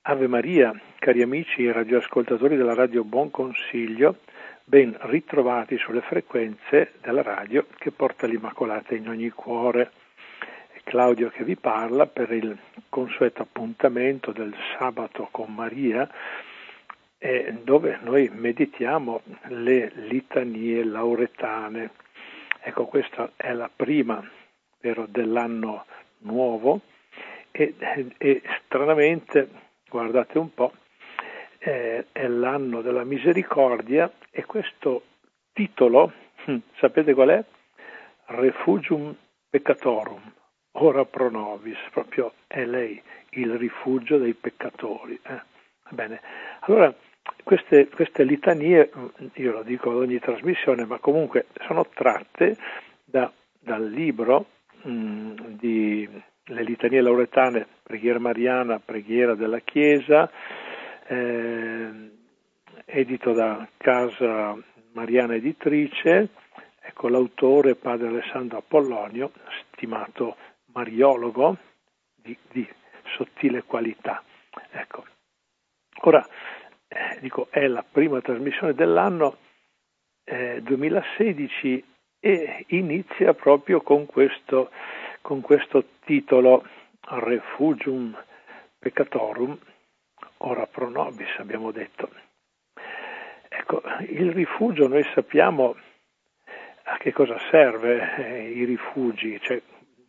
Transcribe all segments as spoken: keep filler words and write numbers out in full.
Ave Maria, cari amici e radioascoltatori della Radio Buon Consiglio, ben ritrovati sulle frequenze della radio che porta l'Immacolata in ogni cuore. È Claudio che vi parla per il consueto appuntamento del sabato con Maria, eh, dove noi meditiamo le litanie lauretane. Ecco, questa è la prima, vero, dell'anno nuovo e, e, e stranamente, guardate un po', eh, è l'anno della misericordia e questo titolo, hm, sapete qual è? Refugium peccatorum, ora pro nobis, proprio è lei il rifugio dei peccatori. Eh? Bene, allora queste, queste litanie, io lo dico ad ogni trasmissione, ma comunque sono tratte da, dal libro mh, di le litanie lauretane, preghiera mariana, preghiera della Chiesa, eh, edito da Casa Mariana Editrice. Ecco, l'autore padre Alessandro Apollonio, stimato mariologo di, di sottile qualità. Ecco, ora eh, dico, è la prima trasmissione dell'anno eh, duemilasedici e inizia proprio con questo con questo titolo Refugium peccatorum, ora pro nobis, abbiamo detto. Ecco, il rifugio, noi sappiamo a che cosa serve eh, i rifugi, cioè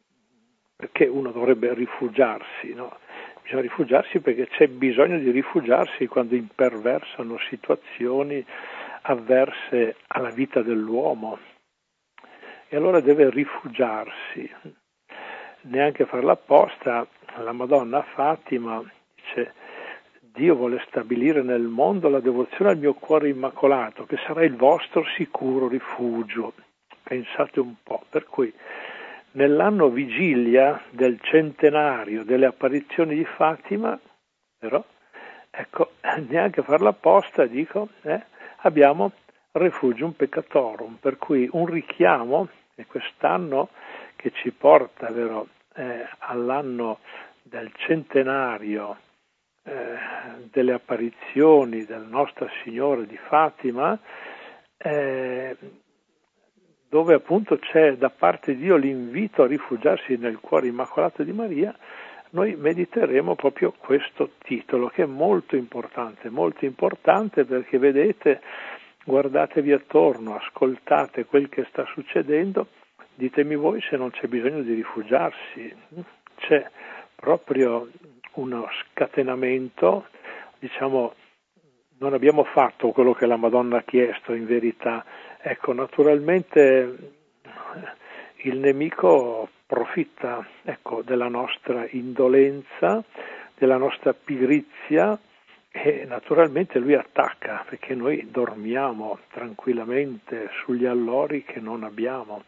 perché uno dovrebbe rifugiarsi, no? Bisogna rifugiarsi perché c'è bisogno di rifugiarsi quando imperversano situazioni avverse alla vita dell'uomo. E allora deve rifugiarsi. Neanche farla apposta, la Madonna Fatima dice: Dio vuole stabilire nel mondo la devozione al mio cuore immacolato, che sarà il vostro sicuro rifugio. Pensate un po', per cui nell'anno vigilia del centenario delle apparizioni di Fatima, però, ecco, neanche farla apposta, dico, eh, abbiamo Refugium peccatorum, per cui un richiamo che quest'anno che ci porta, vero, eh, all'anno del centenario eh, delle apparizioni del Nostra Signora di Fatima, eh, dove appunto c'è da parte di Dio l'invito a rifugiarsi nel cuore immacolato di Maria. Noi mediteremo proprio questo titolo, che è molto importante, molto importante perché vedete, guardatevi attorno, ascoltate quel che sta succedendo, ditemi voi se non c'è bisogno di rifugiarsi. C'è proprio uno scatenamento, diciamo, non abbiamo fatto quello che la Madonna ha chiesto in verità. Ecco, naturalmente il nemico approfitta, ecco, della nostra indolenza, della nostra pigrizia, e naturalmente lui attacca perché noi dormiamo tranquillamente sugli allori che non abbiamo.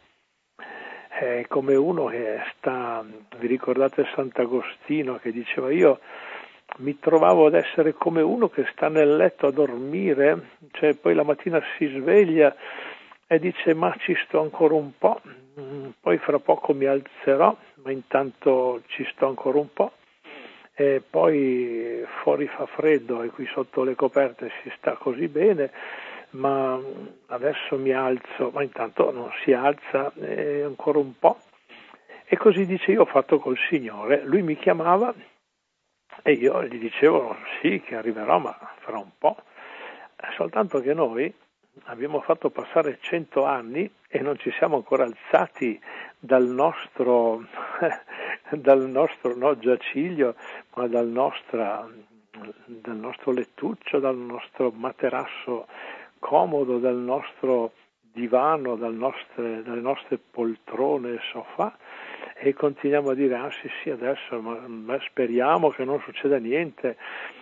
È come uno che sta, vi ricordate Sant'Agostino che diceva: io mi trovavo ad essere come uno che sta nel letto a dormire, cioè poi la mattina si sveglia e dice: ma ci sto ancora un po', poi fra poco mi alzerò, ma intanto ci sto ancora un po', e poi fuori fa freddo e qui sotto le coperte si sta così bene, ma adesso mi alzo, ma intanto non si alza, e ancora un po'. E così dice: io ho fatto col Signore, lui mi chiamava e io gli dicevo sì che arriverò, ma fra un po'. Soltanto che noi abbiamo fatto passare cento anni e non ci siamo ancora alzati dal nostro, dal nostro no, giaciglio, ma dal, nostra, dal nostro lettuccio, dal nostro materasso comodo, dal nostro divano, dal nostre, dalle nostre poltrone e sofà, e continuiamo a dire: ah sì sì adesso, ma, ma speriamo che non succeda niente.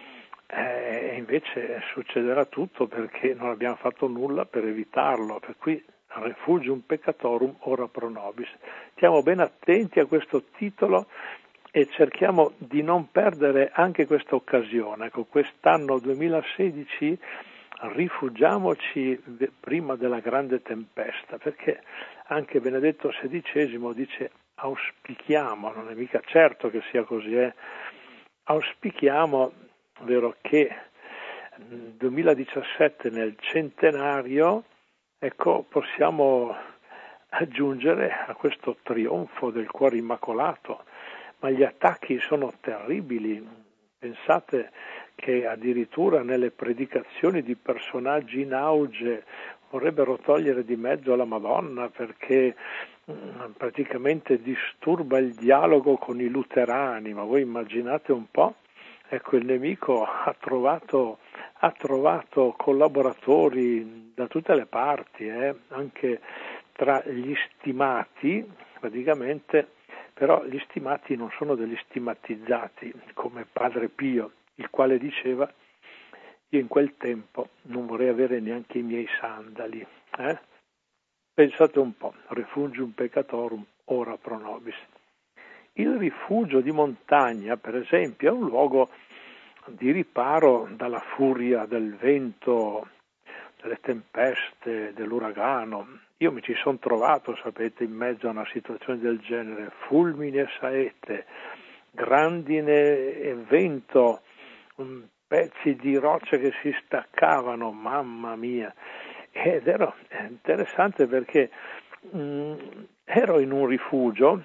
E eh, invece succederà tutto perché non abbiamo fatto nulla per evitarlo, per cui Refugium peccatorum ora pro nobis. Stiamo ben attenti a questo titolo e cerchiamo di non perdere anche questa occasione. Ecco, quest'anno duemilasedici rifugiamoci prima della grande tempesta, perché anche Benedetto sedicesimo dice: auspichiamo, non è mica certo che sia così, eh? auspichiamo vero che nel duemiladiciassette, nel centenario, ecco, possiamo aggiungere a questo trionfo del cuore immacolato, ma gli attacchi sono terribili. Pensate che addirittura nelle predicazioni di personaggi in auge vorrebbero togliere di mezzo la Madonna perché mh, praticamente disturba il dialogo con i luterani, ma voi immaginate un po', ecco, il nemico ha trovato, ha trovato collaboratori da tutte le parti, eh, anche tra gli stimati, praticamente, però gli stimati non sono degli stimatizzati, come Padre Pio, il quale diceva: io in quel tempo non vorrei avere neanche i miei sandali. Eh? Pensate un po', refugium peccatorum ora pro nobis. Il rifugio di montagna, per esempio, è un luogo di riparo dalla furia del vento, delle tempeste, dell'uragano. Io mi ci sono trovato, sapete, in mezzo a una situazione del genere: fulmine e saette, grandine e vento, pezzi di roccia che si staccavano, mamma mia. Ed ero interessante perché mh, ero in un rifugio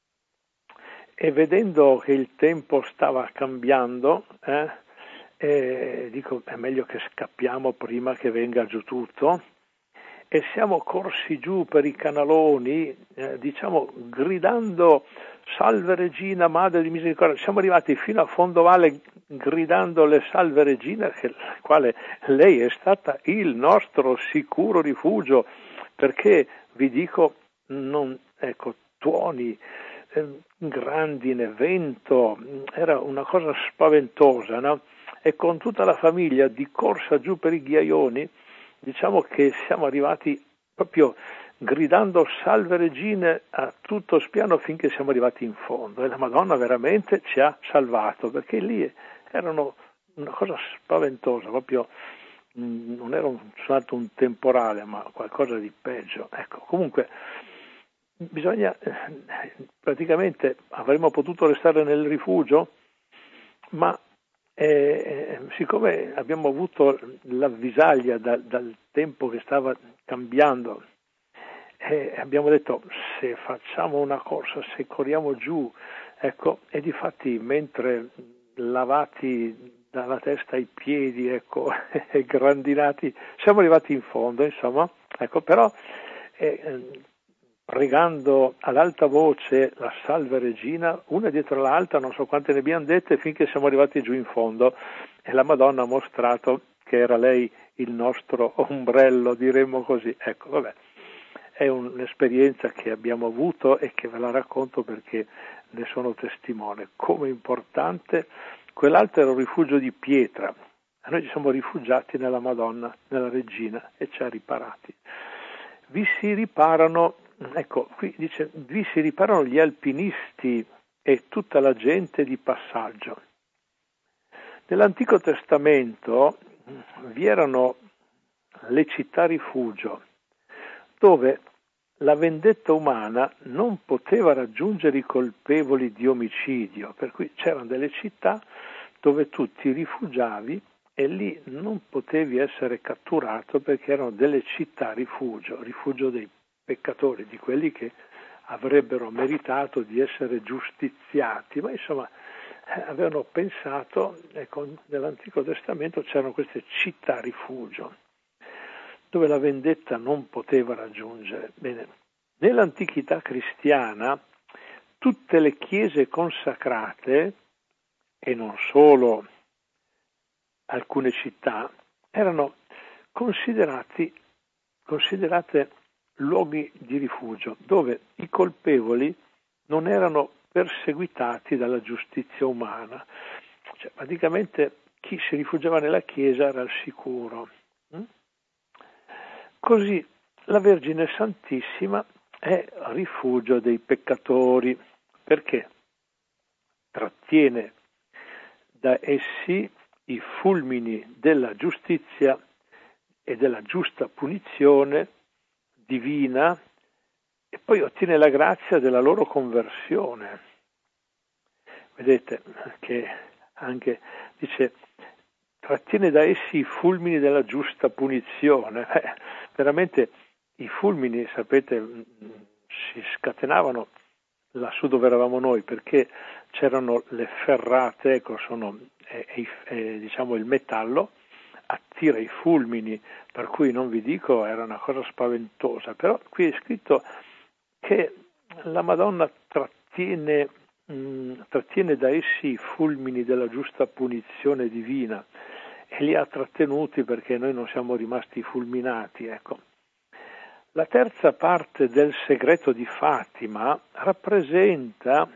e vedendo che il tempo stava cambiando, eh, eh, dico è meglio che scappiamo prima che venga giù tutto, e siamo corsi giù per i canaloni, eh, diciamo gridando salve Regina, Madre di Misericordia. Siamo arrivati fino a Fondovalle gridando le salve Regina, che quale lei è stata il nostro sicuro rifugio, perché vi dico, non, ecco, tuoni, eh, grandine, vento, era una cosa spaventosa, no? E con tutta la famiglia di corsa giù per i ghiaioni, diciamo che siamo arrivati proprio gridando salve Regine a tutto spiano finché siamo arrivati in fondo, e la Madonna veramente ci ha salvato, perché lì erano una cosa spaventosa, proprio mh, non era un, soltanto un temporale, ma qualcosa di peggio. Ecco, comunque bisogna, praticamente avremmo potuto restare nel rifugio, ma eh, siccome abbiamo avuto l'avvisaglia da, dal tempo che stava cambiando, eh, abbiamo detto: se facciamo una corsa, se corriamo giù, ecco, e difatti mentre lavati dalla testa ai piedi, ecco, e grandinati, siamo arrivati in fondo, insomma, ecco, però eh, pregando ad alta voce la Salve Regina, una dietro l'altra, non so quante ne abbiamo dette, finché siamo arrivati giù in fondo, e la Madonna ha mostrato che era lei il nostro ombrello, diremmo così. Ecco, vabbè, è un'esperienza che abbiamo avuto e che ve la racconto perché ne sono testimone. Come importante, quell'altro era un rifugio di pietra, noi ci siamo rifugiati nella Madonna, nella Regina, e ci ha riparati. Vi si riparano, ecco, qui dice, vi si riparano gli alpinisti e tutta la gente di passaggio. Nell'Antico Testamento vi erano le città rifugio, dove la vendetta umana non poteva raggiungere i colpevoli di omicidio, per cui c'erano delle città dove tu ti rifugiavi e lì non potevi essere catturato, perché erano delle città rifugio, rifugio dei peccatori, di quelli che avrebbero meritato di essere giustiziati, ma insomma avevano pensato, ecco, nell'Antico Testamento c'erano queste città rifugio dove la vendetta non poteva raggiungere. Bene, nell'antichità cristiana tutte le chiese consacrate, e non solo alcune città, erano considerati, considerate luoghi di rifugio, dove i colpevoli non erano perseguitati dalla giustizia umana. Cioè, praticamente chi si rifugiava nella chiesa era al sicuro. Così la Vergine Santissima è rifugio dei peccatori, perché trattiene da essi i fulmini della giustizia e della giusta punizione divina, e poi ottiene la grazia della loro conversione. Vedete che anche dice trattiene da essi i fulmini della giusta punizione. Eh, veramente i fulmini, sapete, si scatenavano lassù dove eravamo noi, perché c'erano le ferrate, ecco, sono è, è, è, diciamo il metallo attira i fulmini, per cui non vi dico, era una cosa spaventosa. Però qui è scritto che la Madonna trattiene, mh, trattiene da essi i fulmini della giusta punizione divina e li ha trattenuti perché noi non siamo rimasti fulminati, ecco. La terza parte del segreto di Fatima rappresenta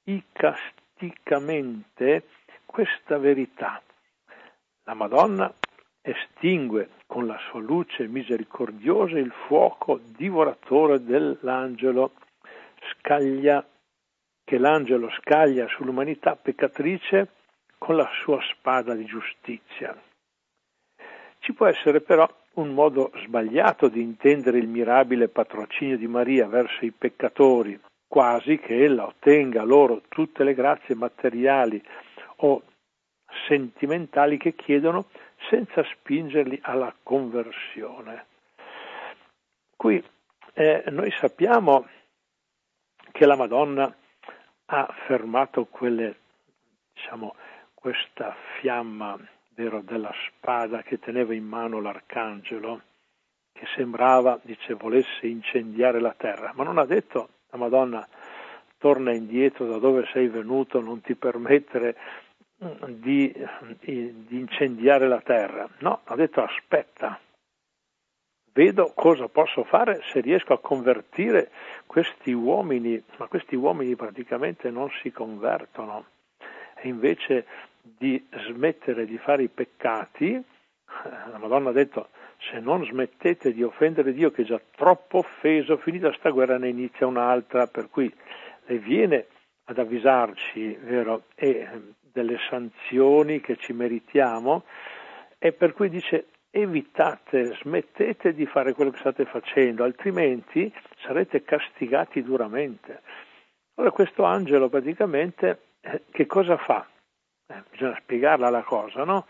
icasticamente questa verità. La Madonna estingue con la sua luce misericordiosa il fuoco divoratore dell'angelo, scaglia, che l'angelo scaglia sull'umanità peccatrice con la sua spada di giustizia. Ci può essere però un modo sbagliato di intendere il mirabile patrocinio di Maria verso i peccatori, quasi che ella ottenga loro tutte le grazie materiali o sentimentali che chiedono senza spingerli alla conversione. Qui eh, noi sappiamo che la Madonna ha fermato quelle, diciamo, questa fiamma, vero, della spada che teneva in mano l'arcangelo, che sembrava, dice, volesse incendiare la terra, ma non ha detto la Madonna torna indietro da dove sei venuto, non ti permettere di, di incendiare la terra. No, ha detto aspetta, vedo cosa posso fare se riesco a convertire questi uomini, ma questi uomini praticamente non si convertono, e invece di smettere di fare i peccati, la Madonna ha detto se non smettete di offendere Dio che è già troppo offeso, finita sta guerra ne inizia un'altra, per cui le viene ad avvisarci, vero, e delle sanzioni che ci meritiamo, e per cui dice evitate, smettete di fare quello che state facendo, altrimenti sarete castigati duramente. Allora questo angelo praticamente eh, che cosa fa? Eh, bisogna spiegarla la cosa, no?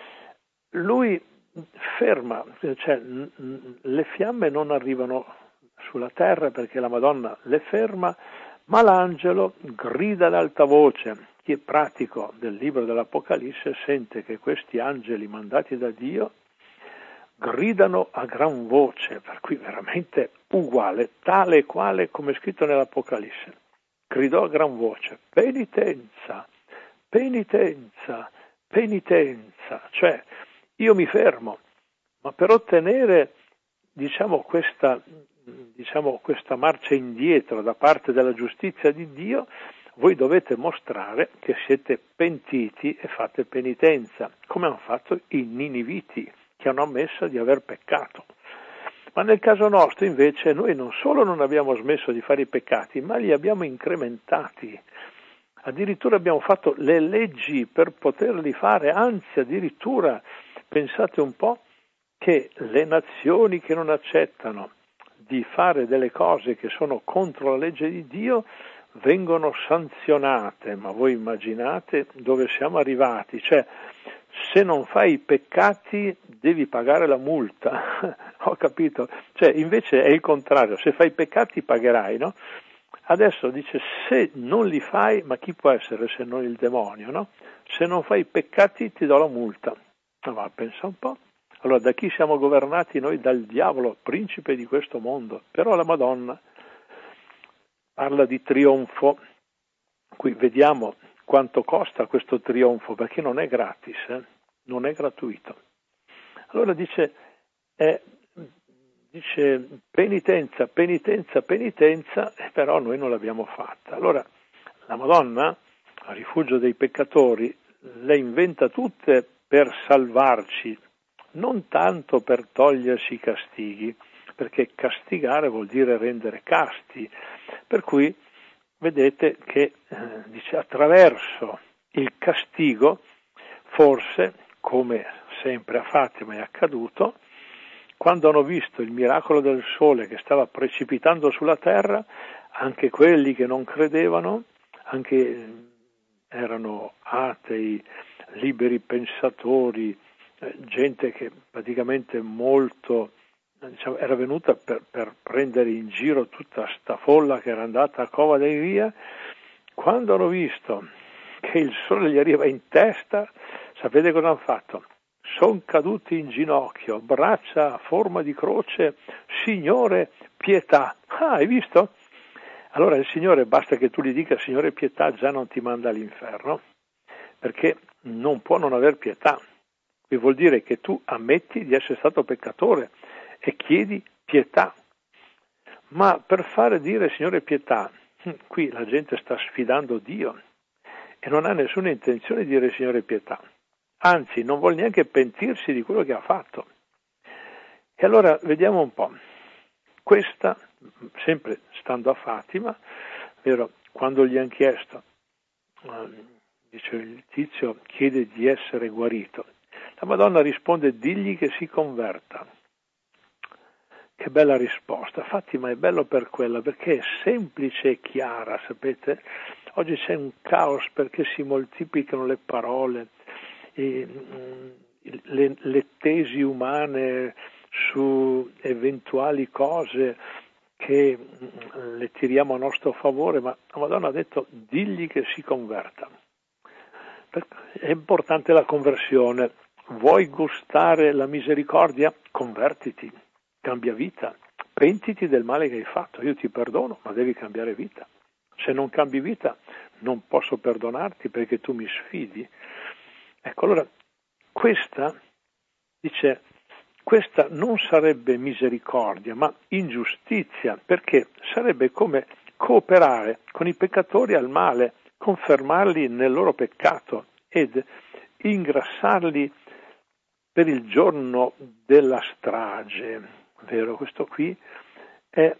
Lui ferma, cioè le fiamme non arrivano sulla terra perché la Madonna le ferma, ma l'angelo grida ad alta voce. Chi è pratico del libro dell'Apocalisse sente che questi angeli mandati da Dio gridano a gran voce, per cui veramente uguale, tale e quale come è scritto nell'Apocalisse. Gridò a gran voce, penitenza, penitenza, penitenza, cioè io mi fermo, ma per ottenere, diciamo, questa, diciamo, questa marcia indietro da parte della giustizia di Dio, voi dovete mostrare che siete pentiti e fate penitenza, come hanno fatto i niniviti, che hanno ammesso di aver peccato. Ma nel caso nostro, invece, noi non solo non abbiamo smesso di fare i peccati, ma li abbiamo incrementati. Addirittura abbiamo fatto le leggi per poterli fare, anzi addirittura, pensate un po', che le nazioni che non accettano di fare delle cose che sono contro la legge di Dio vengono sanzionate, ma voi immaginate dove siamo arrivati, cioè se non fai i peccati devi pagare la multa, ho capito, cioè invece è il contrario, se fai i peccati pagherai, no? Adesso dice se non li fai, ma chi può essere se non il demonio, no? Se non fai i peccati ti do la multa, ma pensa un po'. Allora da chi siamo governati noi? Dal diavolo, principe di questo mondo, però la Madonna parla di trionfo, qui vediamo quanto costa questo trionfo, perché non è gratis, eh? Non è gratuito. Allora dice, eh, dice penitenza, penitenza, penitenza, però noi non l'abbiamo fatta. Allora la Madonna, a rifugio dei peccatori, le inventa tutte per salvarci, non tanto per toglierci i castighi, perché castigare vuol dire rendere casti, per cui vedete che eh, dice attraverso il castigo, forse, come sempre a Fatima è accaduto, quando hanno visto il miracolo del sole che stava precipitando sulla terra, anche quelli che non credevano, anche erano atei, liberi pensatori, eh, gente che praticamente molto, diciamo, era venuta per, per prendere in giro tutta sta folla che era andata a Cova dei Via. Quando hanno visto che il sole gli arriva in testa, sapete cosa hanno fatto? Sono caduti in ginocchio, braccia a forma di croce, Signore pietà. Ah, hai visto? Allora il Signore, basta che tu gli dica Signore pietà, già non ti manda all'inferno, perché non può non aver pietà. Qui vuol dire che tu ammetti di essere stato peccatore e chiedi pietà. Ma per fare dire Signore pietà, qui la gente sta sfidando Dio e non ha nessuna intenzione di dire Signore pietà. Anzi, non vuole neanche pentirsi di quello che ha fatto. E allora vediamo un po'. Questa, sempre stando a Fatima, vero, quando gli hanno chiesto, dice il tizio chiede di essere guarito, la Madonna risponde digli che si converta. Che bella risposta. Fatima è bello per quella, perché è semplice e chiara, sapete? Oggi c'è un caos perché si moltiplicano le parole, e, le, le tesi umane su eventuali cose che le tiriamo a nostro favore, ma la Madonna ha detto digli che si converta. È importante la conversione. Vuoi gustare la misericordia? Convertiti, cambia vita, pentiti del male che hai fatto. Io ti perdono, ma devi cambiare vita. Se non cambi vita non posso perdonarti perché tu mi sfidi. Ecco, allora questa, dice, questa non sarebbe misericordia, ma ingiustizia, perché sarebbe come cooperare con i peccatori al male, confermarli nel loro peccato ed ingrassarli per il giorno della strage. Vero, questo qui è,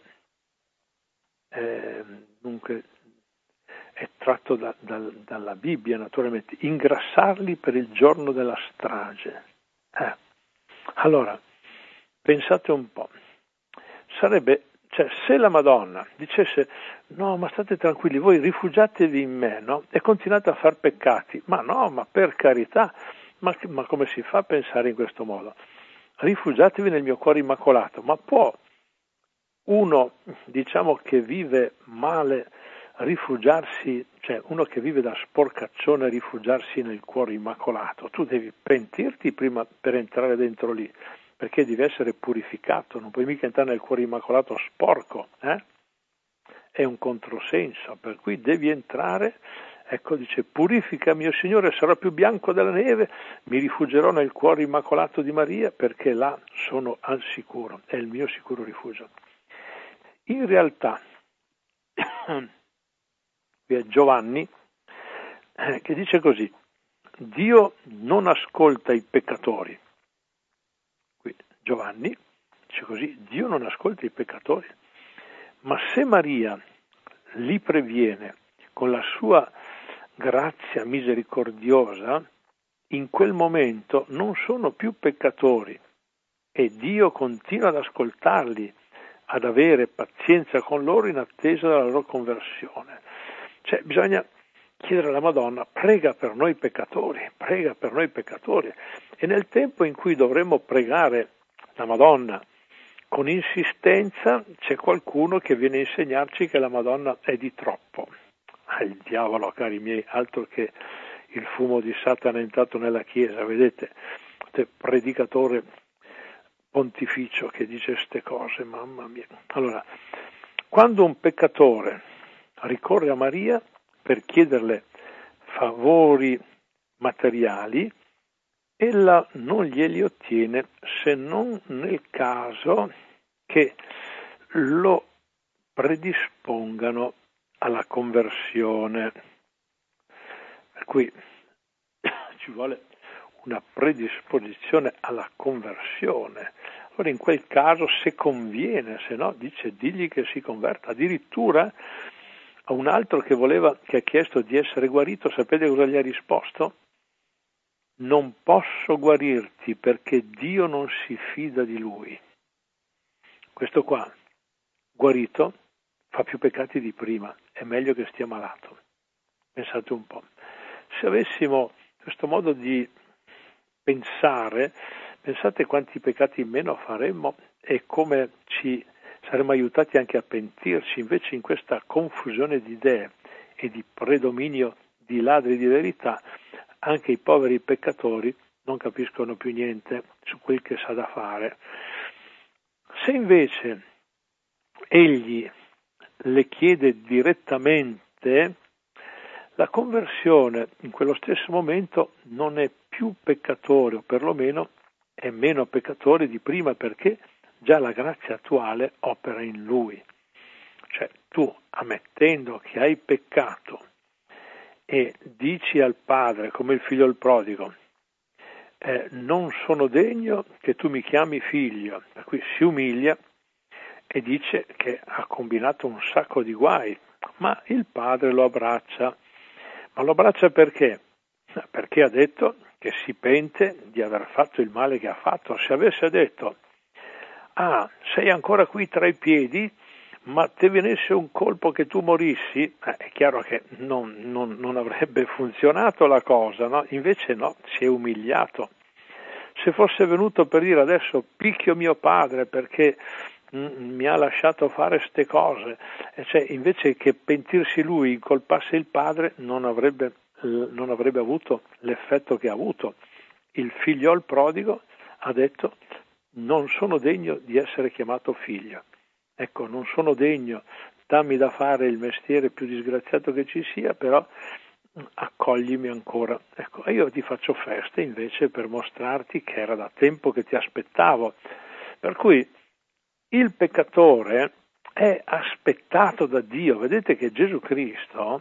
è dunque è tratto da, da, dalla Bibbia, naturalmente, ingrassarli per il giorno della strage. Eh. Allora, pensate un po', sarebbe, cioè, se la Madonna dicesse, no, ma state tranquilli, voi rifugiatevi in me, no? E continuate a far peccati, ma no, ma per carità, ma, ma come si fa a pensare in questo modo? Rifugiatevi nel mio cuore immacolato, ma può uno, diciamo, che vive male, rifugiarsi, cioè uno che vive da sporcaccione rifugiarsi nel cuore immacolato? Tu devi pentirti prima per entrare dentro lì, perché devi essere purificato, non puoi mica entrare nel cuore immacolato sporco, eh? È un controsenso, per cui devi entrare, ecco, dice, purificami, o Signore, sarò più bianco della neve, mi rifugierò nel cuore immacolato di Maria, perché là sono al sicuro, è il mio sicuro rifugio. In realtà, qui è Giovanni eh, che dice così, Dio non ascolta i peccatori. Qui Giovanni dice così, Dio non ascolta i peccatori, ma se Maria li previene con la sua grazia misericordiosa, in quel momento non sono più peccatori e Dio continua ad ascoltarli, ad avere pazienza con loro in attesa della loro conversione. Cioè bisogna chiedere alla Madonna, prega per noi peccatori, prega per noi peccatori. E nel tempo in cui dovremmo pregare la Madonna con insistenza, c'è qualcuno che viene a insegnarci che la Madonna è di troppo. Ah, il diavolo, cari miei, altro che il fumo di Satana è entrato nella Chiesa, vedete, predicatore pontificio che dice queste cose, mamma mia. Allora, quando un peccatore ricorre a Maria per chiederle favori materiali, ella non glieli ottiene se non nel caso che lo predispongano alla conversione. Per cui ci vuole una predisposizione alla conversione. Allora in quel caso, se conviene, se no dice digli che si converta. Addirittura a un altro che voleva, che ha chiesto di essere guarito, sapete cosa gli ha risposto? Non posso guarirti perché Dio non si fida di lui. Questo qua, guarito, fa più peccati di prima, è meglio che stia malato. Pensate un po'. Se avessimo questo modo di pensare, pensate quanti peccati in meno faremmo e come ci saremmo aiutati anche a pentirci. Invece in questa confusione di idee e di predominio di ladri di verità, anche i poveri peccatori non capiscono più niente su quel che s'ha da fare. Se invece egli le chiede direttamente, la conversione in quello stesso momento non è più peccatore, o perlomeno è meno peccatore di prima, perché già la grazia attuale opera in lui. Cioè tu, ammettendo che hai peccato e dici al padre, come il figlio il prodigo, eh, non sono degno che tu mi chiami figlio, per cui si umilia e dice che ha combinato un sacco di guai, ma il padre lo abbraccia. Ma lo abbraccia perché? Perché ha detto che si pente di aver fatto il male che ha fatto. Se avesse detto, ah, sei ancora qui tra i piedi, ma te venisse un colpo che tu morissi, eh, è chiaro che non, non, non avrebbe funzionato la cosa, no? Invece no, si è umiliato. Se fosse venuto per dire adesso picchio mio padre perché mh, mi ha lasciato fare ste cose, e cioè invece che pentirsi lui, incolpasse il padre, non avrebbe, eh, non avrebbe avuto l'effetto che ha avuto. Il figliol prodigo ha detto non sono degno di essere chiamato figlio. Ecco, non sono degno, dammi da fare il mestiere più disgraziato che ci sia, però accoglimi ancora. Ecco, io ti faccio feste invece per mostrarti che era da tempo che ti aspettavo. Per cui il peccatore è aspettato da Dio. Vedete che Gesù Cristo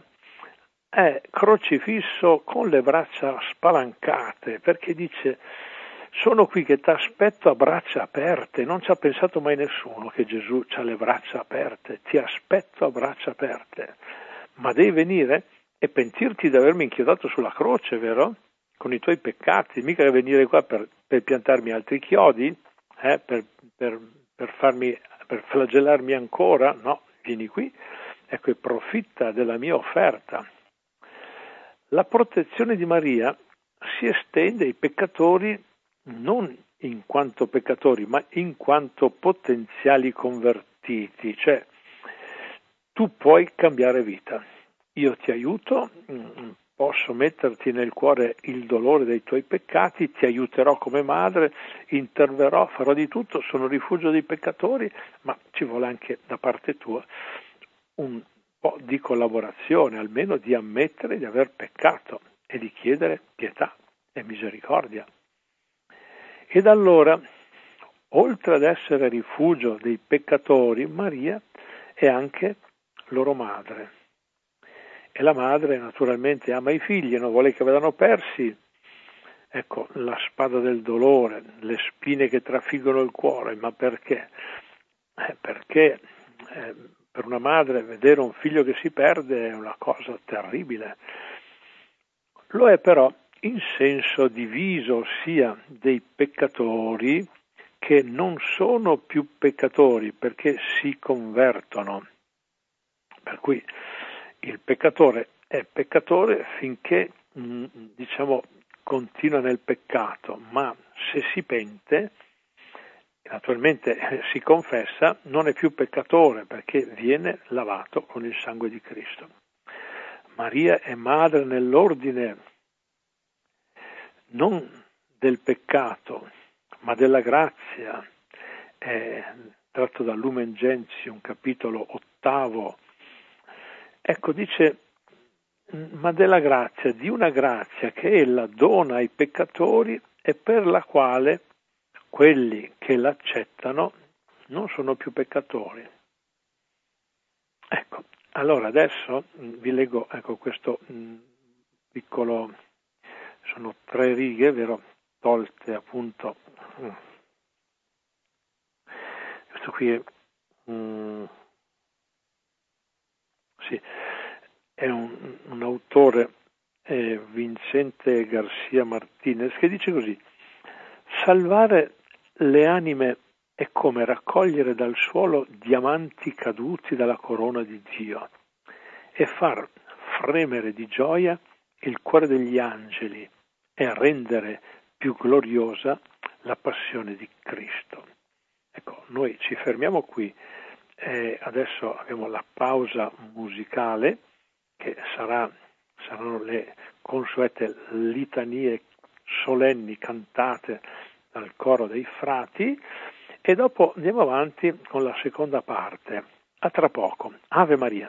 è crocifisso con le braccia spalancate, perché dice sono qui che ti aspetto a braccia aperte. Non ci ha pensato mai nessuno che Gesù ha le braccia aperte. Ti aspetto a braccia aperte, ma devi venire e pentirti di avermi inchiodato sulla croce, vero? Con i tuoi peccati, mica venire qua per, per piantarmi altri chiodi, eh? per, per, per farmi, per flagellarmi ancora, no, vieni qui, ecco, e profitta della mia offerta. La protezione di Maria si estende ai peccatori non in quanto peccatori, ma in quanto potenziali convertiti, cioè tu puoi cambiare vita. Io ti aiuto, posso metterti nel cuore il dolore dei tuoi peccati, ti aiuterò come madre, interverrò, farò di tutto, sono rifugio dei peccatori, ma ci vuole anche da parte tua un po' di collaborazione, almeno di ammettere di aver peccato e di chiedere pietà e misericordia. Ed allora, oltre ad essere rifugio dei peccatori, Maria è anche loro madre. E la madre naturalmente ama i figli, non vuole che vadano persi. Ecco, la spada del dolore, le spine che trafiggono il cuore, ma perché? Eh, perché eh, per una madre vedere un figlio che si perde è una cosa terribile. Lo è però in senso diviso, sia dei peccatori che non sono più peccatori perché si convertono. Per cui il peccatore è peccatore finché, diciamo, continua nel peccato, ma se si pente, naturalmente si confessa, non è più peccatore perché viene lavato con il sangue di Cristo. Maria è madre nell'ordine non del peccato, ma della grazia. È tratto da Lumen Gentium, capitolo ottavo. Ecco, dice, ma della grazia, di una grazia che ella dona ai peccatori e per la quale quelli che l'accettano non sono più peccatori. Ecco, allora adesso vi leggo, ecco, questo mh, piccolo, sono tre righe, vero, tolte appunto. Questo qui è, mh, sì, è un, un autore, eh, Vicente Garcia Martinez, che dice così: salvare le anime è come raccogliere dal suolo diamanti caduti dalla corona di Dio e far fremere di gioia il cuore degli angeli e rendere più più gloriosa, la passione di Cristo. Ecco, noi ci fermiamo qui, eh, adesso abbiamo la pausa musicale che sarà, saranno le consuete litanie solenni cantate dal coro dei frati e dopo andiamo avanti con la seconda parte. A tra poco. Ave Maria.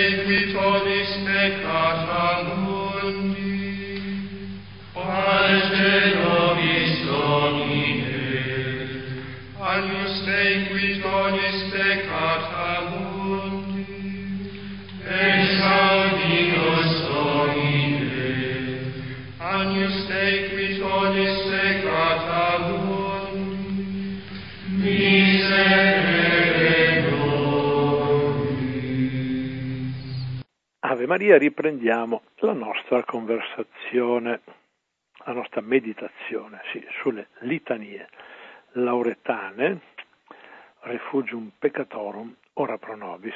sequitoris peccata mundi, pace nobis Domine, agnus sequitoris peccata mundi, exaudimus Domine, agnus sequitoris peccata mundi, miserere nobis. Ave Maria, riprendiamo la nostra conversazione, la nostra meditazione, sì, sulle litanie lauretane, refugium peccatorum, ora pro nobis.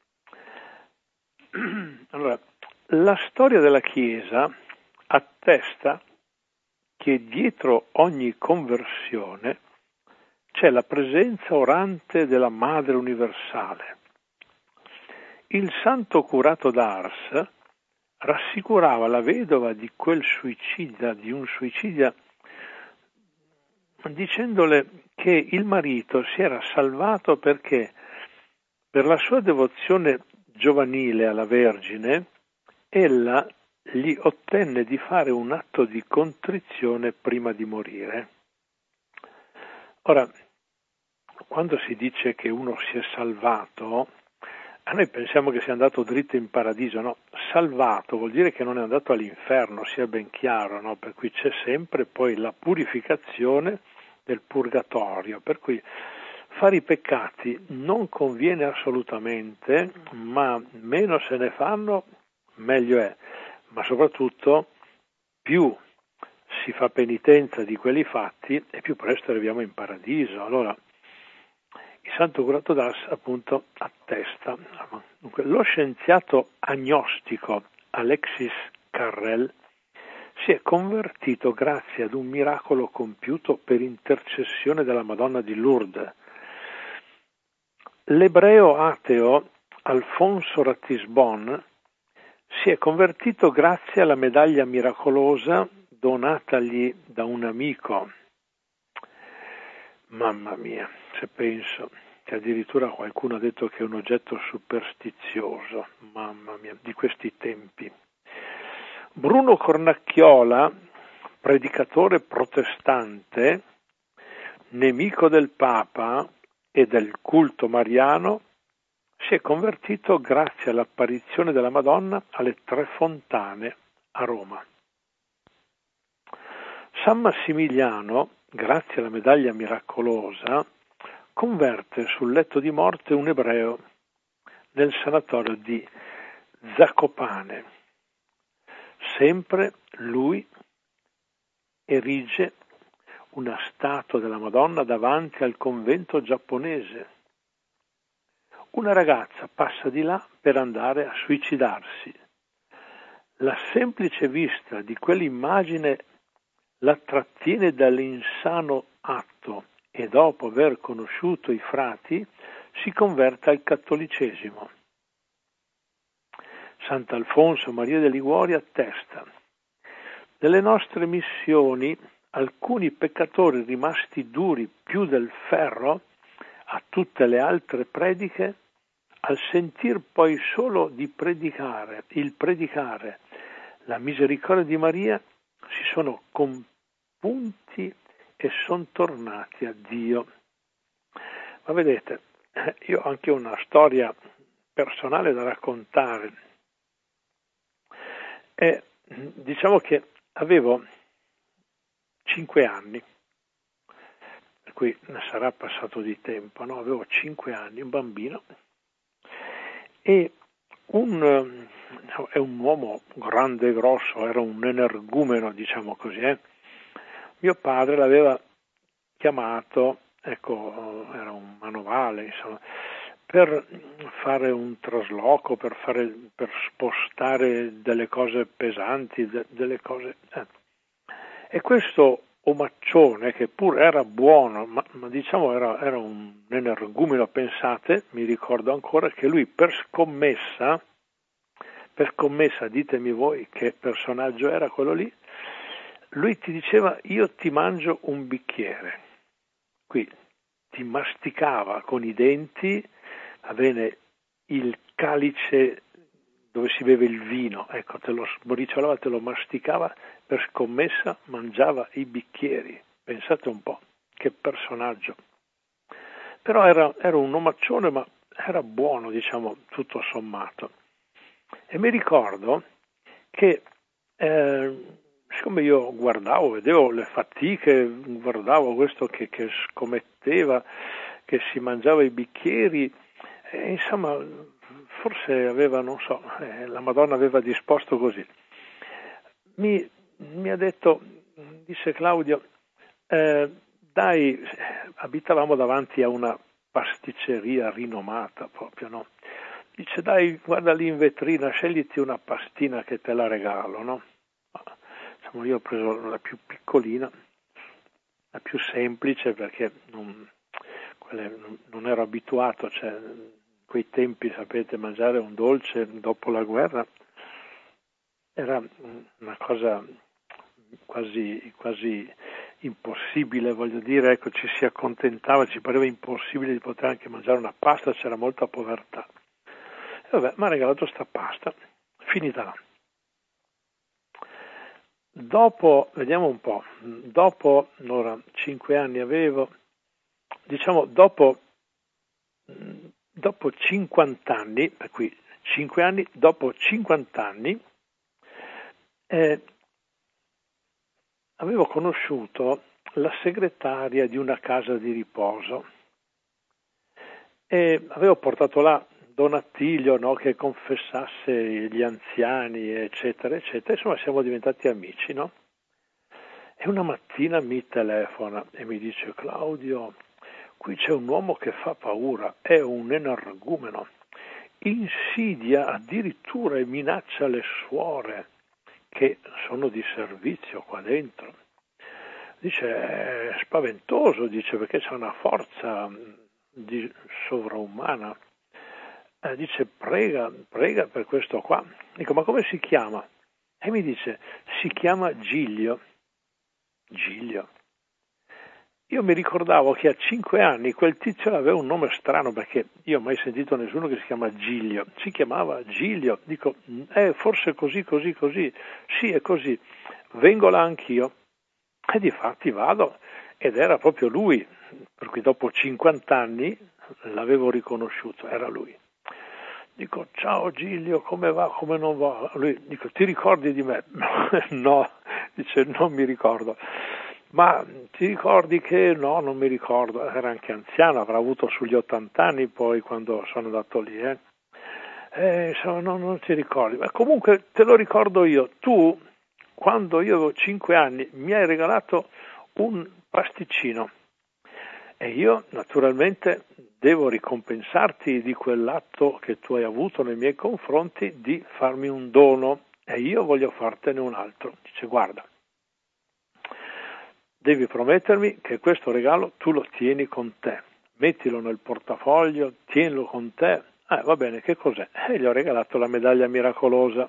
Allora, la storia della Chiesa attesta che dietro ogni conversione c'è la presenza orante della Madre Universale. Il santo curato d'Ars rassicurava la vedova di quel suicida, di un suicida, dicendole che il marito si era salvato perché per la sua devozione giovanile alla Vergine ella gli ottenne di fare un atto di contrizione prima di morire. Ora, quando si dice che uno si è salvato, a noi pensiamo che sia andato dritto in paradiso, no? Salvato vuol dire che non è andato all'inferno, sia ben chiaro, no? Per cui c'è sempre poi la purificazione del purgatorio, per cui fare i peccati non conviene assolutamente, ma meno se ne fanno meglio è, ma soprattutto più si fa penitenza di quelli fatti e più presto arriviamo in paradiso. Allora il santo curato d'Ars appunto attesta. Dunque, lo scienziato agnostico Alexis Carrel si è convertito grazie ad un miracolo compiuto per intercessione della Madonna di Lourdes. L'ebreo ateo Alfonso Ratisbon si è convertito grazie alla medaglia miracolosa donatagli da un amico. Mamma mia, se penso che addirittura qualcuno ha detto che è un oggetto superstizioso, mamma mia, di questi tempi. Bruno Cornacchiola, predicatore protestante, nemico del Papa e del culto mariano, si è convertito grazie all'apparizione della Madonna alle Tre Fontane a Roma. San Massimiliano, grazie alla medaglia miracolosa, converte sul letto di morte un ebreo nel sanatorio di Zakopane. Sempre lui erige una statua della Madonna davanti al convento giapponese. Una ragazza passa di là per andare a suicidarsi. La semplice vista di quell'immagine la trattiene dall'insano atto e dopo aver conosciuto i frati si converte al cattolicesimo. Sant'Alfonso Maria de Liguori attesta: nelle nostre missioni alcuni peccatori rimasti duri più del ferro a tutte le altre prediche, al sentir poi solo di predicare, il predicare la misericordia di Maria, si sono compunti e sono tornati a Dio. Ma vedete, io ho anche una storia personale da raccontare. E diciamo che avevo cinque anni, per cui ne sarà passato di tempo, no? Avevo cinque anni, un bambino, e un, è un uomo grande e grosso, era un energumeno, diciamo così, eh? Mio padre l'aveva chiamato, ecco, era un manovale, insomma, per fare un trasloco, per, fare, per spostare delle cose pesanti, de, delle cose... Eh. E questo omaccione, che pur era buono, ma, ma diciamo era, era un energumeno, pensate, mi ricordo ancora che lui per scommessa, per scommessa, ditemi voi che personaggio era quello lì, lui ti diceva: io ti mangio un bicchiere. Qui ti masticava con i denti, va bene, il calice dove si beve il vino, ecco, te lo sbriciolava, te lo masticava, per scommessa mangiava i bicchieri. Pensate un po', che personaggio. Però era, era un omaccione, ma era buono, diciamo, tutto sommato. E mi ricordo che, eh, siccome io guardavo, vedevo le fatiche, guardavo questo che, che scommetteva, che si mangiava i bicchieri, e insomma, forse aveva, non so, eh, la Madonna aveva disposto così. Mi, mi ha detto, disse Claudio, eh, dai, abitavamo davanti a una pasticceria rinomata proprio, no? Dice, dai, guarda lì in vetrina, scegliti una pastina che te la regalo, no? Insomma, io ho preso la più piccolina, la più semplice, perché non, quelle, non, non ero abituato, cioè, in quei tempi, sapete, mangiare un dolce dopo la guerra era una cosa quasi, quasi impossibile, voglio dire, ecco, ci si accontentava, ci pareva impossibile di poter anche mangiare una pasta, c'era molta povertà. E vabbè, mi ha regalato sta pasta, finita là. Dopo, vediamo un po', dopo, ora, cinque anni avevo, diciamo, dopo, dopo cinquanta anni, per cui cinque anni, dopo cinquanta anni, eh, avevo conosciuto la segretaria di una casa di riposo e avevo portato là Don Attilio, no, che confessasse gli anziani, eccetera, eccetera. Insomma, siamo diventati amici, no? E una mattina mi telefona e mi dice, Claudio, qui c'è un uomo che fa paura, è un energumeno, insidia addirittura e minaccia le suore che sono di servizio qua dentro. Dice, è spaventoso, dice, perché c'è una forza di sovraumana. Eh, dice, prega, prega per questo qua. Dico, ma come si chiama? E mi dice, si chiama Giglio. Giglio. Io mi ricordavo che a cinque anni quel tizio aveva un nome strano, perché io ho mai sentito nessuno che si chiama Giglio. Si chiamava Giglio. Dico, eh, forse così, così, così. Sì, è così. Vengo là anch'io. E difatti vado, ed era proprio lui, per cui dopo cinquanta anni l'avevo riconosciuto, era lui. Dico, ciao Giglio, come va, come non va? Lui, dico, ti ricordi di me? No, dice, non mi ricordo. Ma ti ricordi che? No, non mi ricordo. Era anche anziano, avrà avuto sugli ottanta anni poi quando sono andato lì, eh. Eh, insomma, no, non ti ricordi. Ma comunque te lo ricordo io. Tu, quando io avevo cinque anni, mi hai regalato un pasticcino e io naturalmente devo ricompensarti di quell'atto che tu hai avuto nei miei confronti di farmi un dono e io voglio fartene un altro. Dice, guarda, devi promettermi che questo regalo tu lo tieni con te, mettilo nel portafoglio, tienilo con te. Eh, va bene, che cos'è? E gli ho regalato la medaglia miracolosa.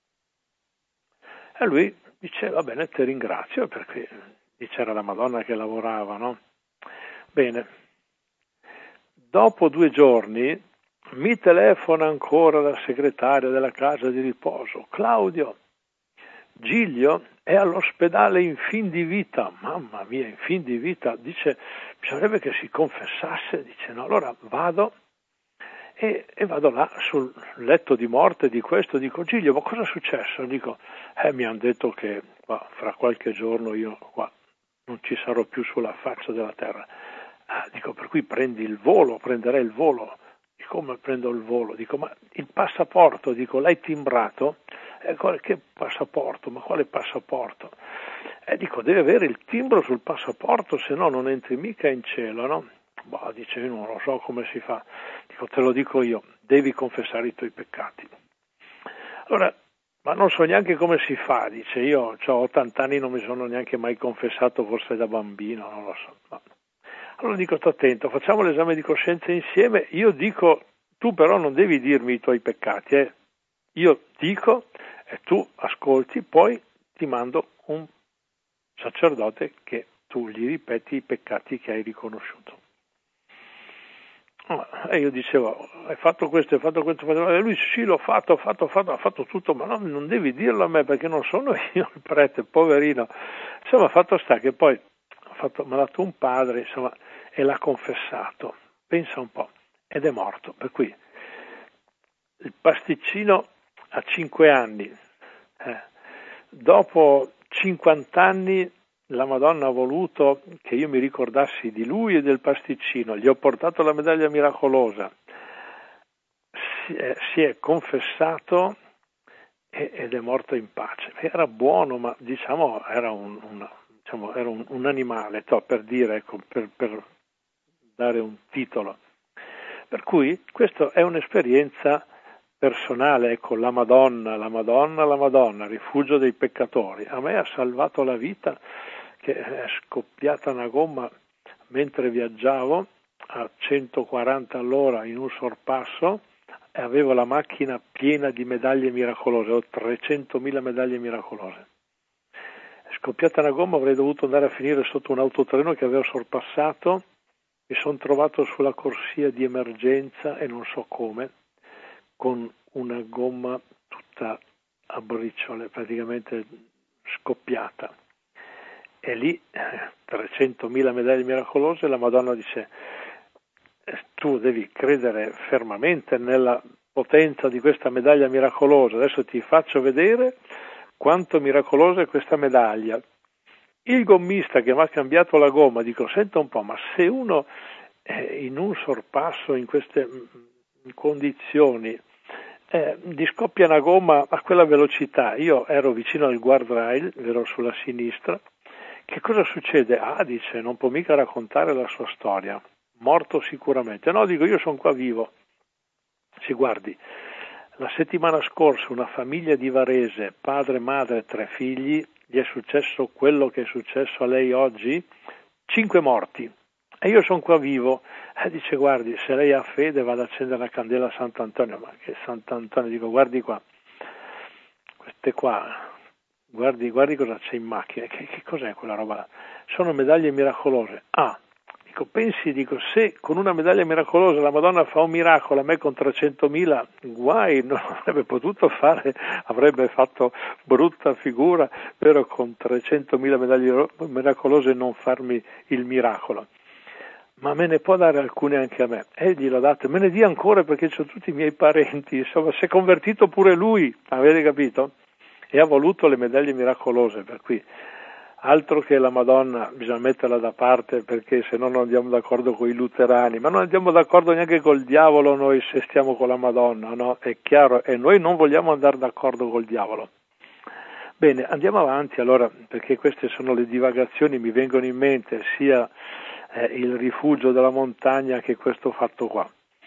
E lui dice, va bene, ti ringrazio, perché c'era la Madonna che lavorava, no? Bene. Dopo due giorni mi telefona ancora la segretaria della casa di riposo. Claudio, Giglio è all'ospedale in fin di vita. Mamma mia, in fin di vita. Dice, bisognerebbe che si confessasse. Dice, no, allora vado. E, e vado là sul letto di morte di questo, dico, Giglio, ma cosa è successo? Dico, eh, mi hanno detto che qua, fra qualche giorno io qua non ci sarò più sulla faccia della terra. Ah, dico, per cui prendi il volo, prenderai il volo. Dico, come prendo il volo? Dico, ma il passaporto, dico, l'hai timbrato? Eh, che passaporto? Ma quale passaporto? E eh, dico, devi avere il timbro sul passaporto, se no non entri mica in cielo, no? Boh, dice, io non lo so come si fa. Dico, te lo dico io, devi confessare i tuoi peccati. Allora, ma non so neanche come si fa, dice, io ho ottanta anni, non mi sono neanche mai confessato, forse da bambino, non lo so. No. Allora dico, sto attento, facciamo l'esame di coscienza insieme, io dico, tu però non devi dirmi i tuoi peccati, eh. Io dico e tu ascolti, poi ti mando un sacerdote che tu gli ripeti i peccati che hai riconosciuto. E io dicevo, hai fatto questo, hai fatto questo, hai fatto questo. E lui, sì, l'ho fatto, ho fatto, ho fatto, ha fatto tutto, ma no, non devi dirlo a me perché non sono io il prete, poverino. Insomma, fatto sta che poi ha fatto, mi ha dato un padre, insomma, e l'ha confessato. Pensa un po', ed è morto. Per cui il pasticcino a cinque anni, eh, dopo cinquanta anni la Madonna ha voluto che io mi ricordassi di lui e del pasticcino, gli ho portato la medaglia miracolosa, si è, si è confessato e, ed è morto in pace. Era buono, ma diciamo era un, un, diciamo, era un, un animale, to, per dire, ecco, per, per dare un titolo. Per cui questa è un'esperienza personale, ecco, la Madonna, la Madonna, la Madonna, rifugio dei peccatori. A me ha salvato la vita, che è scoppiata una gomma mentre viaggiavo a centoquaranta all'ora in un sorpasso e avevo la macchina piena di medaglie miracolose, ho trecentomila medaglie miracolose. È scoppiata una gomma, avrei dovuto andare a finire sotto un autotreno che avevo sorpassato, mi sono trovato sulla corsia di emergenza e non so come, con una gomma tutta a briciole, praticamente scoppiata. E lì trecentomila medaglie miracolose, la Madonna dice: tu devi credere fermamente nella potenza di questa medaglia miracolosa, adesso ti faccio vedere quanto miracolosa è questa medaglia. Il gommista che mi ha cambiato la gomma, dico, senta un po', ma se uno è in un sorpasso in queste condizioni eh, gli scoppia una gomma a quella velocità, io ero vicino al guardrail, ero sulla sinistra, che cosa succede? Ah, dice, non può mica raccontare la sua storia, morto sicuramente. No, dico, io sono qua vivo. Si guardi, la settimana scorsa una famiglia di Varese, padre, madre, tre figli, gli è successo quello che è successo a lei oggi, cinque morti. E io sono qua vivo. E dice, guardi, se lei ha fede vado ad accendere la candela a Sant'Antonio. Ma che Sant'Antonio? Dico, guardi qua, queste qua, guardi, guardi cosa c'è in macchina. Che, che cos'è quella roba? Sono medaglie miracolose. Ah, dico, pensi, dico, se con una medaglia miracolosa la Madonna fa un miracolo, a me con trecentomila, guai, non avrebbe potuto fare, avrebbe fatto brutta figura, però con trecentomila medaglie miracolose non farmi il miracolo. Ma me ne può dare alcune anche a me. E glielo date, me ne dia ancora perché ho tutti i miei parenti, insomma, si è convertito pure lui, avete capito? E ha voluto le medaglie miracolose, per cui altro che la Madonna bisogna metterla da parte perché se no non andiamo d'accordo con i luterani, ma non andiamo d'accordo neanche col diavolo noi se stiamo con la Madonna, no? È chiaro, e noi non vogliamo andare d'accordo col diavolo. Bene, andiamo avanti allora, perché queste sono le divagazioni, mi vengono in mente sia eh, il rifugio della montagna che questo fatto qua.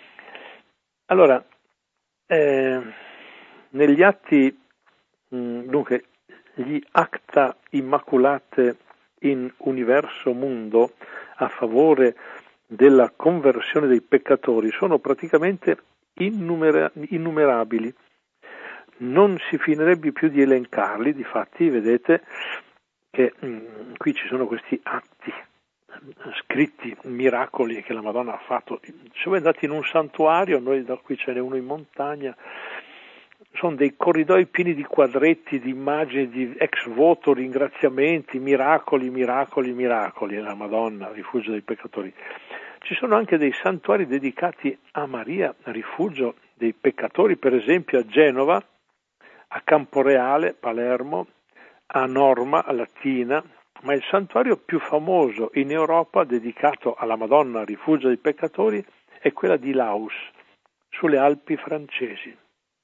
Allora, eh, negli atti, mh, dunque, gli acta immaculate in universo mundo a favore della conversione dei peccatori sono praticamente innumera- innumerabili. Non si finirebbe più di elencarli, difatti vedete che mh, qui ci sono questi atti scritti, miracoli che la Madonna ha fatto. Se voi andate in un santuario, noi da qui ce n'è uno in montagna, sono dei corridoi pieni di quadretti, di immagini, di ex voto, ringraziamenti, miracoli, miracoli, miracoli, la Madonna, rifugio dei peccatori. Ci sono anche dei santuari dedicati a Maria, rifugio dei peccatori, per esempio a Genova, a Camporeale, Palermo, a Norma, a Latina, ma il santuario più famoso in Europa dedicato alla Madonna, rifugio dei peccatori, è quella di Laus, sulle Alpi francesi.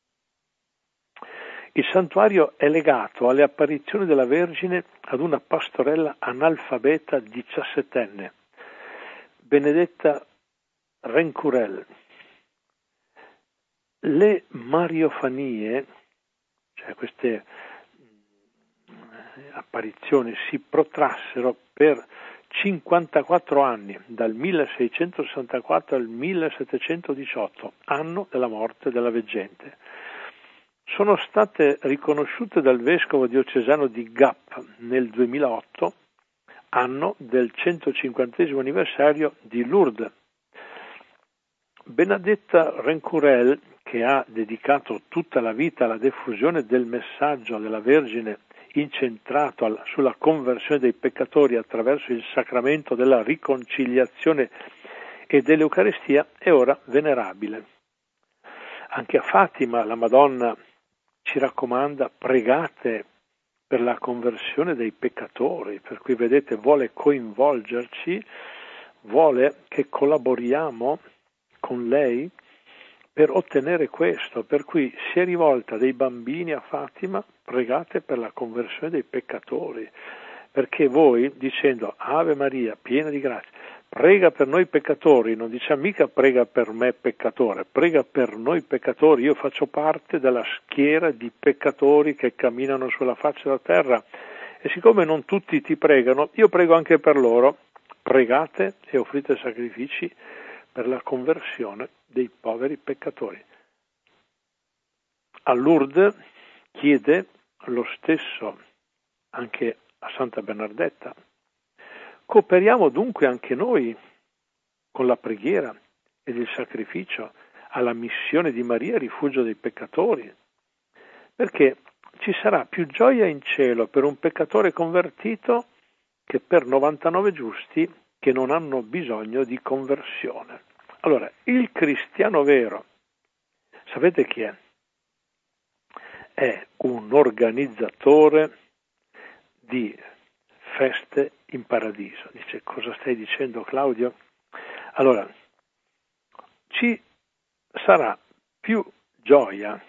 Il santuario è legato alle apparizioni della Vergine ad una pastorella analfabeta diciassettenne, Benedetta Rencurel. Le mariofanie, cioè queste apparizioni, si protrassero per cinquantaquattro anni, dal milleseicentosessantaquattro al millesettecentodiciotto, anno della morte della veggente. Sono state riconosciute dal vescovo diocesano di Gap nel duemilaotto, anno del centocinquantesimo anniversario di Lourdes. Benedetta Rencurel, che ha dedicato tutta la vita alla diffusione del messaggio della Vergine incentrato al, sulla conversione dei peccatori attraverso il sacramento della riconciliazione e dell'Eucaristia, è ora venerabile. Anche a Fatima la Madonna ci raccomanda: pregate per la conversione dei peccatori, per cui vedete vuole coinvolgerci, vuole che collaboriamo con lei per ottenere questo, per cui si è rivolta dei bambini a Fatima: pregate per la conversione dei peccatori, perché voi, dicendo Ave Maria, piena di grazia, prega per noi peccatori, non dice mica prega per me peccatore, prega per noi peccatori. Io faccio parte della schiera di peccatori che camminano sulla faccia della terra, e siccome non tutti ti pregano, io prego anche per loro. Pregate e offrite sacrifici per la conversione dei poveri peccatori. A Lourdes chiede lo stesso anche a Santa Bernardetta: cooperiamo dunque anche noi con la preghiera ed il sacrificio alla missione di Maria, rifugio dei peccatori, perché ci sarà più gioia in cielo per un peccatore convertito che per novantanove giusti che non hanno bisogno di conversione. Allora, il cristiano vero, sapete chi è? È un organizzatore di feste in paradiso. Dice: cosa stai dicendo, Claudio? Allora, ci sarà più gioia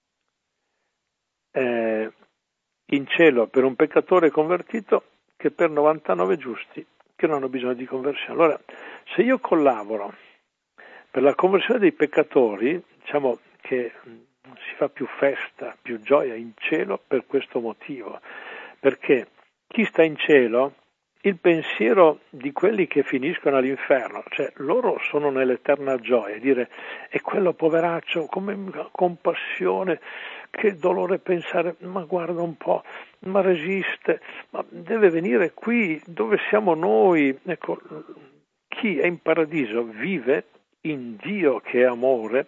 eh, in cielo per un peccatore convertito che per novantanove giusti che non hanno bisogno di conversione. Allora, se io collaboro per la conversione dei peccatori, diciamo che si fa più festa, più gioia in cielo per questo motivo, perché chi sta in cielo, il pensiero di quelli che finiscono all'inferno, cioè loro sono nell'eterna gioia, dire: è quello poveraccio, come compassione, che dolore pensare, ma guarda un po', ma resiste, ma deve venire qui dove siamo noi. Ecco, chi è in paradiso vive in Dio che è amore.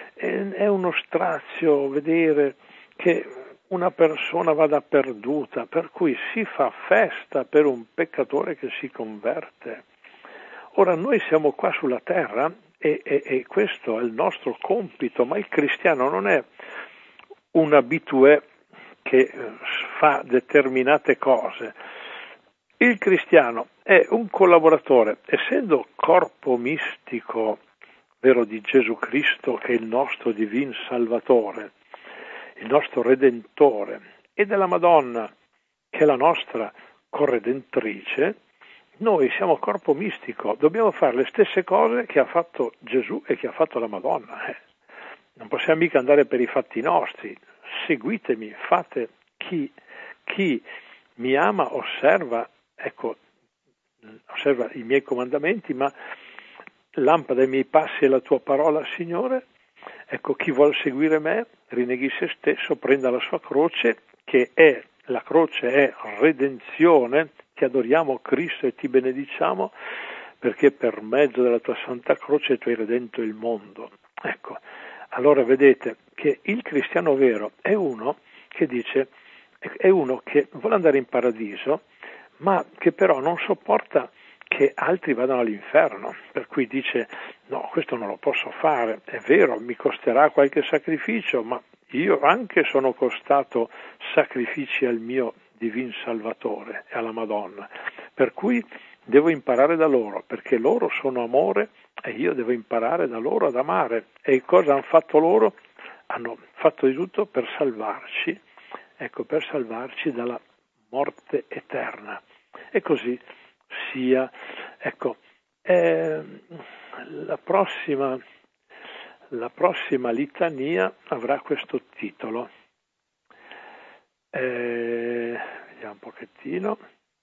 È uno strazio vedere che una persona vada perduta, per cui si fa festa per un peccatore che si converte. Ora noi siamo qua sulla terra e, e, e questo è il nostro compito, ma il cristiano non è un abitué che fa determinate cose. Il cristiano è un collaboratore, essendo corpo mistico vero di Gesù Cristo, che è il nostro divin Salvatore, il nostro Redentore, e della Madonna, che è la nostra corredentrice. Noi siamo corpo mistico, dobbiamo fare le stesse cose che ha fatto Gesù e che ha fatto la Madonna. Eh. Non possiamo mica andare per i fatti nostri. Seguitemi, fate chi, chi mi ama osserva, ecco, osserva i miei comandamenti, ma lampada ai miei passi è la tua parola, Signore. Ecco, chi vuol seguire me, rinneghi se stesso, prenda la sua croce, che è, la croce è redenzione, ti adoriamo Cristo e ti benediciamo, perché per mezzo della tua santa croce tu hai redento il mondo. Ecco, allora vedete che il cristiano vero è uno che dice, è uno che vuole andare in paradiso, ma che però non sopporta che altri vadano all'inferno, per cui dice: no, questo non lo posso fare, è vero, mi costerà qualche sacrificio, ma io anche sono costato sacrifici al mio divin Salvatore e alla Madonna, per cui devo imparare da loro, perché loro sono amore e io devo imparare da loro ad amare. E cosa hanno fatto loro? Hanno fatto di tutto per salvarci, ecco, per salvarci dalla morte eterna. E così sia. Ecco, eh, la prossima, la prossima litania avrà questo titolo. Eh, vediamo un pochettino.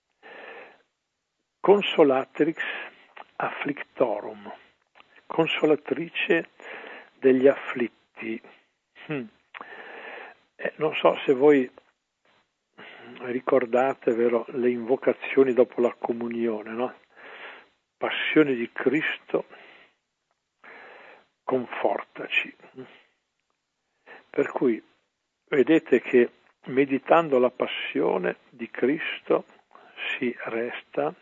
Consolatrix afflictorum, consolatrice degli afflitti. Hm. Eh, non so se voi ricordate, vero, le invocazioni dopo la comunione, no? Passione di Cristo, confortaci. Per cui vedete che meditando la passione di Cristo si resta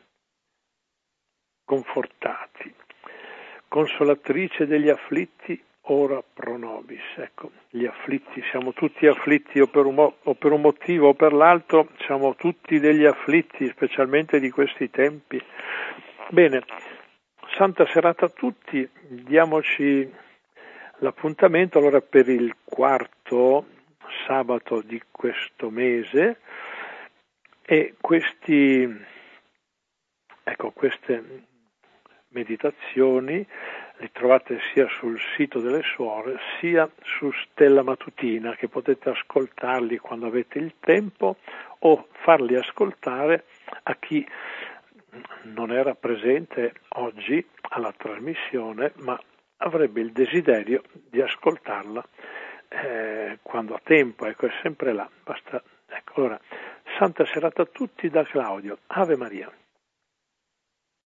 confortati. Consolatrice degli afflitti, ora pro nobis. Ecco, gli afflitti, siamo tutti afflitti o per un, mo- o per un motivo o per l'altro, siamo tutti degli afflitti, specialmente di questi tempi. Bene, santa serata a tutti, diamoci l'appuntamento allora per il quarto sabato di questo mese, e questi, ecco, queste meditazioni le trovate sia sul sito delle suore sia su Stella Matutina, che potete ascoltarli quando avete il tempo o farli ascoltare a chi non era presente oggi alla trasmissione ma avrebbe il desiderio di ascoltarla eh, quando ha tempo. Ecco, è sempre là. Basta. Ecco, allora, santa serata a tutti da Claudio. Ave Maria.